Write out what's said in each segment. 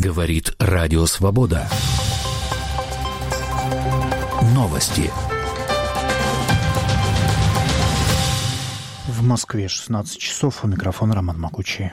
Говорит Радио Свобода. Новости. В Москве 16 часов. У микрофона Роман Макучи.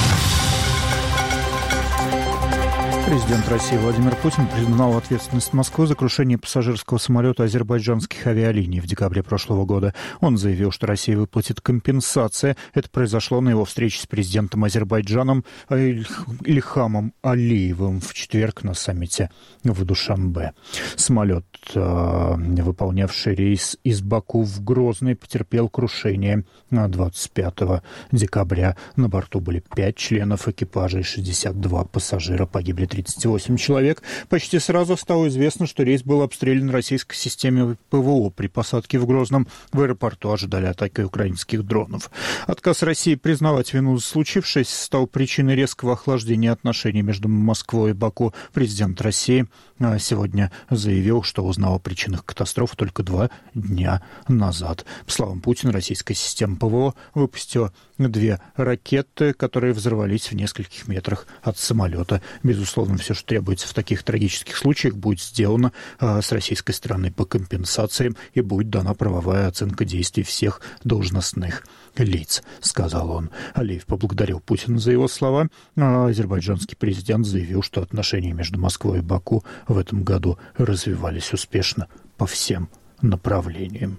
Президент России Владимир Путин признал ответственность Москвы за крушение пассажирского самолета азербайджанских авиалиний в декабре прошлого года. Он заявил, что Россия выплатит компенсации. Это произошло на его встрече с президентом Азербайджаном Ильхамом Алиевым в четверг на саммите в Душанбе. Самолет, выполнявший рейс из Баку в Грозный, потерпел крушение 25 декабря. На борту были 5 членов экипажа и 62 пассажира. Погибли 38 человек. Почти сразу стало известно, что рейс был обстрелян российской системой ПВО. При посадке в Грозном в аэропорту ожидали атаки украинских дронов. Отказ России признавать вину за случившееся стал причиной резкого охлаждения отношений между Москвой и Баку. Президент России сегодня заявил, что узнал о причинах катастрофы только 2 дня назад. По словам Путина, российская система ПВО выпустила 2 ракеты, которые взорвались в нескольких метрах от самолета. Безусловно, все, что требуется в таких трагических случаях, будет сделано с российской стороны по компенсациям и будет дана правовая оценка действий всех должностных лиц, сказал он. Алиев поблагодарил Путина за его слова. Азербайджанский президент заявил, что отношения между Москвой и Баку в этом году развивались успешно по всем направлениям.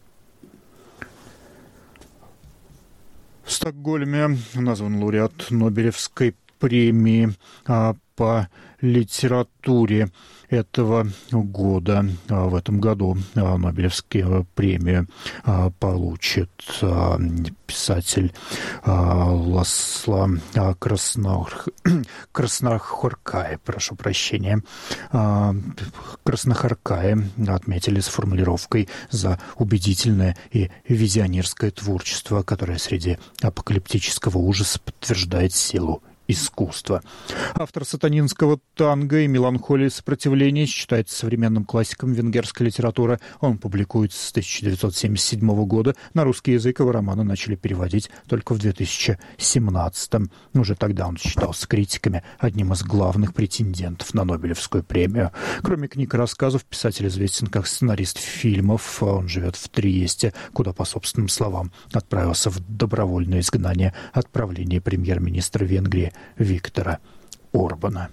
В Стокгольме назван лауреат Нобелевской премии по литературе этого года. В этом году Нобелевскую премию получит писатель Ласло Краснохоркай, прошу прощения. Краснохоркай отметили с формулировкой за убедительное и визионерское творчество, которое среди апокалиптического ужаса подтверждает силу искусства. Автор сатанинского танго и меланхолии сопротивления считается современным классиком венгерской литературы. Он публикуется с 1977 года. На русский язык его романы начали переводить только в 2017-м. Уже тогда он считался критиками одним из главных претендентов на Нобелевскую премию. Кроме книг и рассказов, писатель известен как сценарист фильмов. Он живет в Триесте, куда, по собственным словам, отправился в добровольное изгнание от правления премьер-министра Венгрии Виктора Орбана.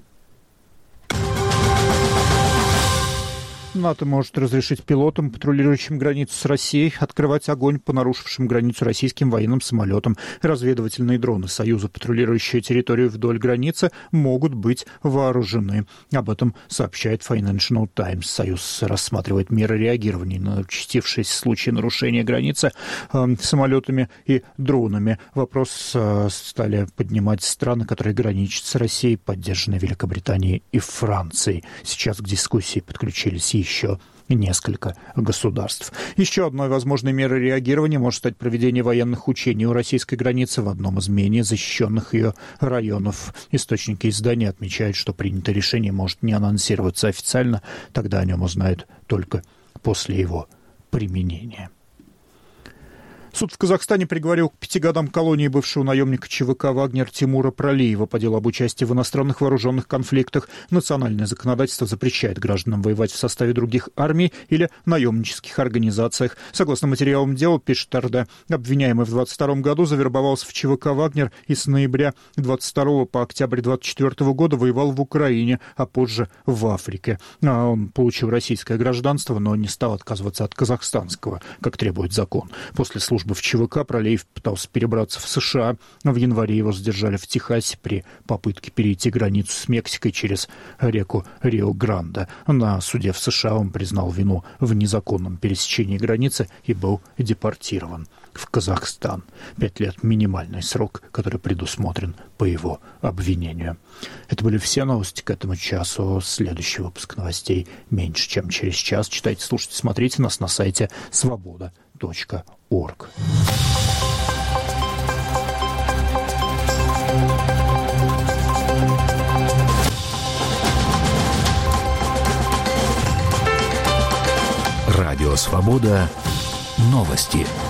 НАТО может разрешить пилотам, патрулирующим границу с Россией, открывать огонь по нарушившим границу российским военным самолетам. Разведывательные дроны Союза, патрулирующие территорию вдоль границы, могут быть вооружены. Об этом сообщает Financial Times. Союз рассматривает меры реагирования на участившиеся случаи нарушения границы самолетами и дронами. Вопрос стали поднимать страны, которые граничат с Россией, поддержанные Великобританией и Францией. Сейчас к дискуссии подключились еще несколько государств. Еще одной возможной мерой реагирования может стать проведение военных учений у российской границы в одном из менее защищенных ее районов. Источники издания отмечают, что принятое решение может не анонсироваться официально, тогда о нем узнают только после его применения. Суд в Казахстане приговорил к 5 годам колонии бывшего наемника ЧВК «Вагнер» Тимура Пралиева по делу об участии в иностранных вооруженных конфликтах. Национальное законодательство запрещает гражданам воевать в составе других армий или наемнических организациях. Согласно материалам дела, пишет РД, обвиняемый в 22 году завербовался в ЧВК «Вагнер» и с ноября 22 по октябрь 24 года воевал в Украине, а позже в Африке. Он получил российское гражданство, но не стал отказываться от казахстанского, как требует закон. После службы в ЧВК Пралиев пытался перебраться в США. В январе его задержали в Техасе при попытке перейти границу с Мексикой через реку Рио-Гранде. На суде в США он признал вину в незаконном пересечении границы и был депортирован в Казахстан. 5 лет – минимальный срок, который предусмотрен по его обвинению. Это были все новости к этому часу. Следующий выпуск новостей меньше, чем через час. Читайте, слушайте, смотрите нас на сайте svoboda.org. Радио «Свобода». Новости.